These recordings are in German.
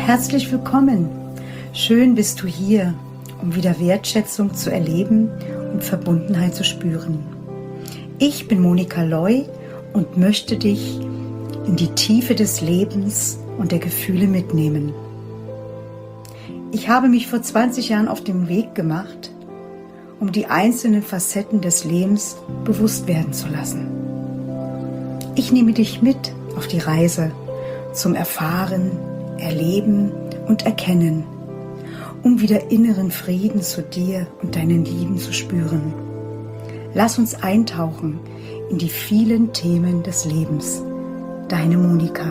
Herzlich willkommen. Schön bist du hier, um wieder Wertschätzung zu erleben und Verbundenheit zu spüren. Ich bin Monika Loy und möchte dich in die Tiefe des Lebens und der Gefühle mitnehmen. Ich habe mich vor 20 Jahren auf den Weg gemacht, um die einzelnen Facetten des Lebens bewusst werden zu lassen. Ich nehme dich mit auf die Reise zum Erfahren, Erleben und Erkennen, um wieder inneren Frieden zu dir und deinen Lieben zu spüren. Lass uns eintauchen in die vielen Themen des Lebens. Deine Monika.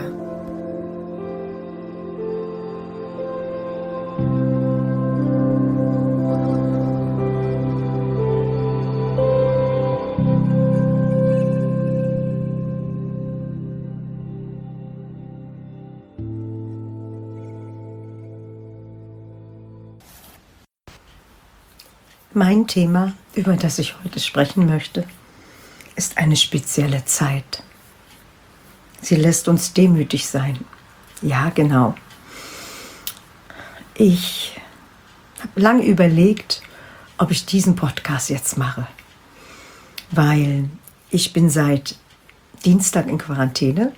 Mein Thema, über das ich heute sprechen möchte, ist eine spezielle Zeit. Sie lässt uns demütig sein. Ja, genau. Ich habe lange überlegt, ob ich diesen Podcast jetzt mache, weil ich bin seit Dienstag in Quarantäne.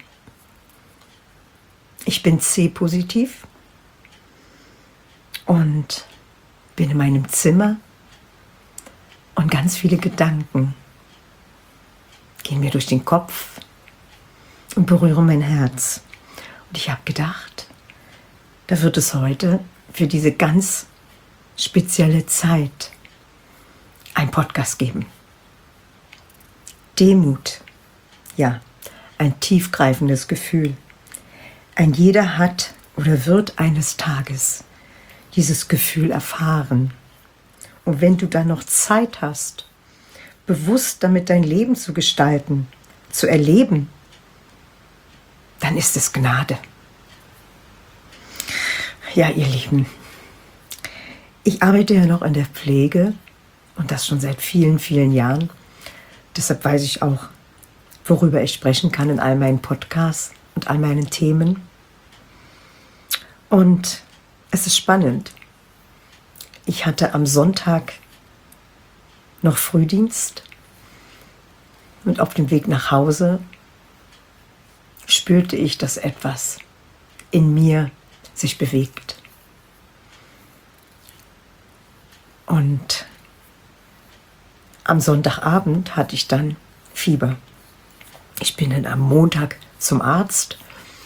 Ich bin C-positiv und bin in meinem Zimmer. Und ganz viele Gedanken gehen mir durch den Kopf und berühren mein Herz. Und ich habe gedacht, da wird es heute für diese ganz spezielle Zeit einen Podcast geben. Demut, ja, ein tiefgreifendes Gefühl. Ein jeder hat oder wird eines Tages dieses Gefühl erfahren. Und wenn du dann noch Zeit hast, bewusst damit dein Leben zu gestalten, zu erleben, dann ist es Gnade. Ja, ihr Lieben, ich arbeite ja noch in der Pflege und das schon seit vielen, vielen Jahren. Deshalb weiß ich auch, worüber ich sprechen kann in all meinen Podcasts und all meinen Themen. Und es ist spannend. Ich hatte am Sonntag noch Frühdienst und auf dem Weg nach Hause spürte ich, dass etwas in mir sich bewegt. Und am Sonntagabend hatte ich dann Fieber. Ich bin dann am Montag zum Arzt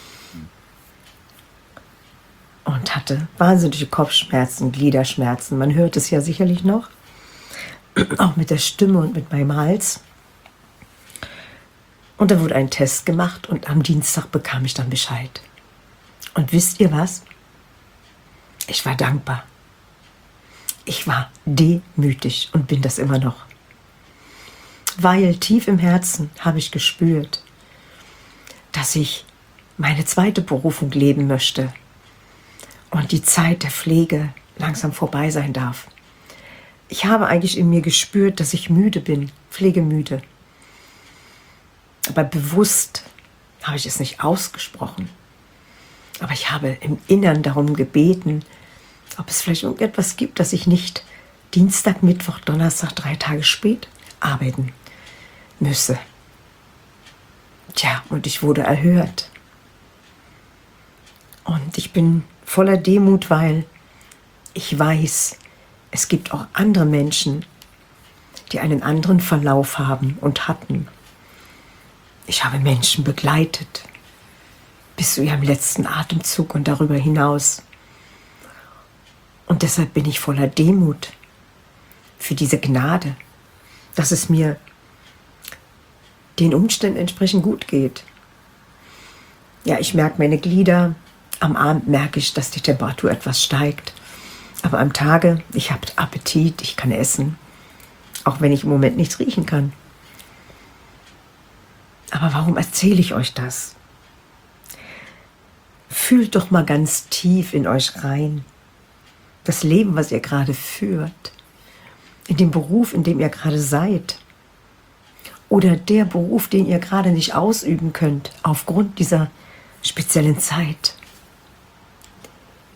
und hatte wahnsinnige Kopfschmerzen, Gliederschmerzen. Man hört es ja sicherlich noch, auch mit der Stimme und mit meinem Hals. Und da wurde ein Test gemacht und am Dienstag bekam ich dann Bescheid. Und wisst ihr was? Ich war dankbar. Ich war demütig und bin das immer noch. Weil tief im Herzen habe ich gespürt, dass ich meine zweite Berufung leben möchte. Und die Zeit der Pflege langsam vorbei sein darf. Ich habe eigentlich in mir gespürt, dass ich müde bin, pflegemüde. Aber bewusst habe ich es nicht ausgesprochen. Aber ich habe im Innern darum gebeten, ob es vielleicht irgendetwas gibt, dass ich nicht Dienstag, Mittwoch, Donnerstag, 3 Tage spät arbeiten müsse. Tja, und ich wurde erhört. Und ich bin voller Demut, weil ich weiß, es gibt auch andere Menschen, die einen anderen Verlauf haben und hatten. Ich habe Menschen begleitet, bis zu ihrem letzten Atemzug und darüber hinaus. Und deshalb bin ich voller Demut für diese Gnade, dass es mir den Umständen entsprechend gut geht. Ja, ich merke meine Glieder. Am Abend merke ich, dass die Temperatur etwas steigt. Aber am Tage, ich habe Appetit, ich kann essen. Auch wenn ich im Moment nichts riechen kann. Aber warum erzähle ich euch das? Fühlt doch mal ganz tief in euch rein. Das Leben, was ihr gerade führt. In dem Beruf, in dem ihr gerade seid. Oder der Beruf, den ihr gerade nicht ausüben könnt, aufgrund dieser speziellen Zeit.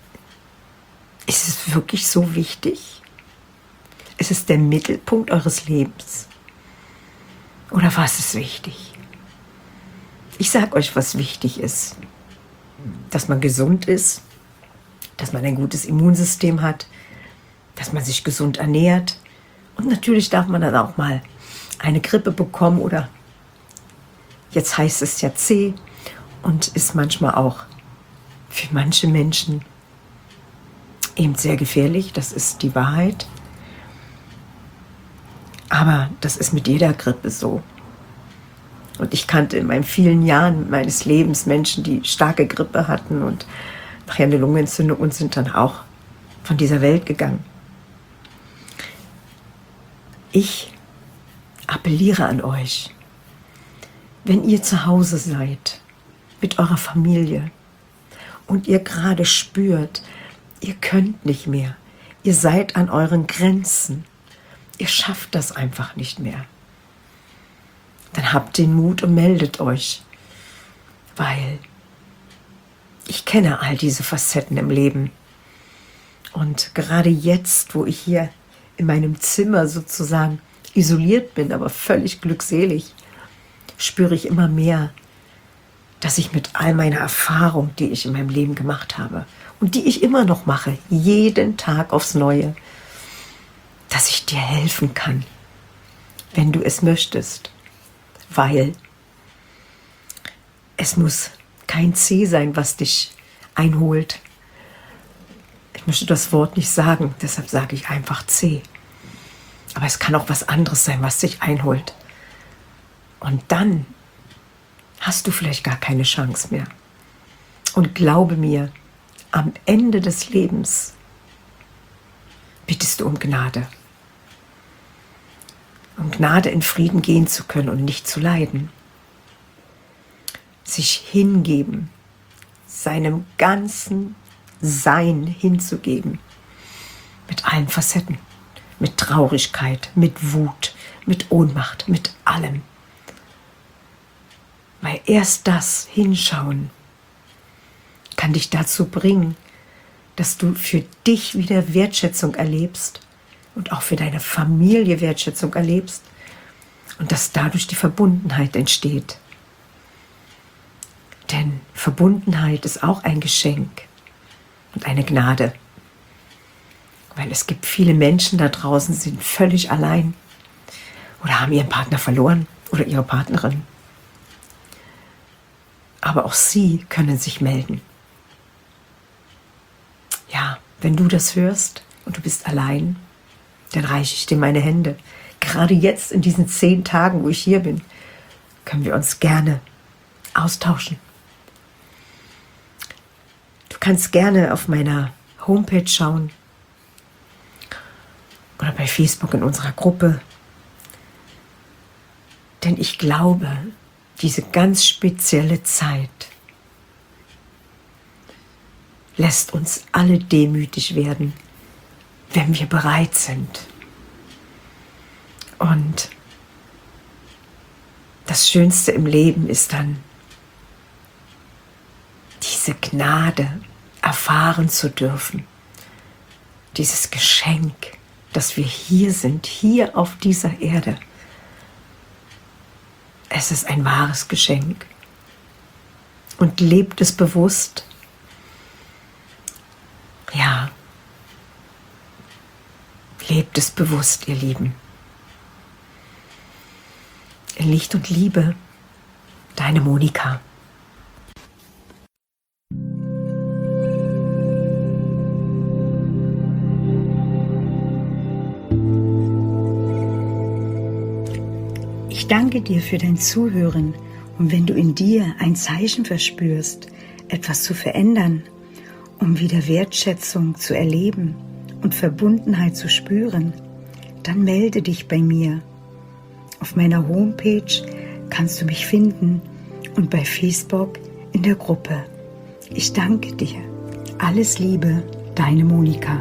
Ist es wirklich so wichtig? Ist es der Mittelpunkt eures Lebens? Oder was ist wichtig? Ich sage euch, was wichtig ist. Dass man gesund ist, dass man ein gutes Immunsystem hat, dass man sich gesund ernährt. Und natürlich darf man dann auch mal eine Grippe bekommen oder jetzt heißt es ja C und ist manchmal auch für manche Menschen eben sehr gefährlich. Das ist die Wahrheit. Aber das ist mit jeder Grippe so. Und ich kannte in meinen vielen Jahren meines Lebens Menschen, die starke Grippe hatten und nachher eine Lungenentzündung und sind dann auch von dieser Welt gegangen. Ich appelliere an euch, wenn ihr zu Hause seid mit eurer Familie und ihr gerade spürt, ihr könnt nicht mehr, ihr seid an euren Grenzen, ihr schafft das einfach nicht mehr, dann habt den Mut und meldet euch, weil ich kenne all diese Facetten im Leben. Und gerade jetzt, wo ich hier in meinem Zimmer sozusagen isoliert bin, aber völlig glückselig, spüre ich immer mehr, dass ich mit all meiner Erfahrung, die ich in meinem Leben gemacht habe und die ich immer noch mache, jeden Tag aufs Neue, dass ich dir helfen kann, wenn du es möchtest. Weil es muss kein C sein, was dich einholt. Ich möchte das Wort nicht sagen, deshalb sage ich einfach C. Aber es kann auch was anderes sein, was dich einholt. Und dann hast du vielleicht gar keine Chance mehr. Und glaube mir, am Ende des Lebens bittest du um Gnade. Um Gnade, in Frieden gehen zu können und nicht zu leiden. Sich hingeben, seinem ganzen Sein hinzugeben. Mit allen Facetten. Mit Traurigkeit, mit Wut, mit Ohnmacht, mit allem. Weil erst das Hinschauen kann dich dazu bringen, dass du für dich wieder Wertschätzung erlebst und auch für deine Familie Wertschätzung erlebst und dass dadurch die Verbundenheit entsteht. Denn Verbundenheit ist auch ein Geschenk und eine Gnade. Weil es gibt viele Menschen da draußen, die sind völlig allein oder haben ihren Partner verloren oder ihre Partnerin. Aber auch sie können sich melden. Ja, wenn du das hörst und du bist allein, dann reiche ich dir meine Hände. Gerade jetzt in diesen 10 Tagen, wo ich hier bin, können wir uns gerne austauschen. Du kannst gerne auf meiner Homepage schauen oder bei Facebook in unserer Gruppe. Denn ich glaube, diese ganz spezielle Zeit lässt uns alle demütig werden, wenn wir bereit sind. Und das Schönste im Leben ist dann, diese Gnade erfahren zu dürfen. Dieses Geschenk, dass wir hier sind, hier auf dieser Erde. Es ist ein wahres Geschenk. Und lebt es bewusst. Ja, lebt es bewusst, ihr Lieben. In Licht und Liebe, deine Monika. Ich danke dir für dein Zuhören und wenn du in dir ein Zeichen verspürst, etwas zu verändern, um wieder Wertschätzung zu erleben und Verbundenheit zu spüren, dann melde dich bei mir. Auf meiner Homepage kannst du mich finden und bei Facebook in der Gruppe. Ich danke dir. Alles Liebe, deine Monika.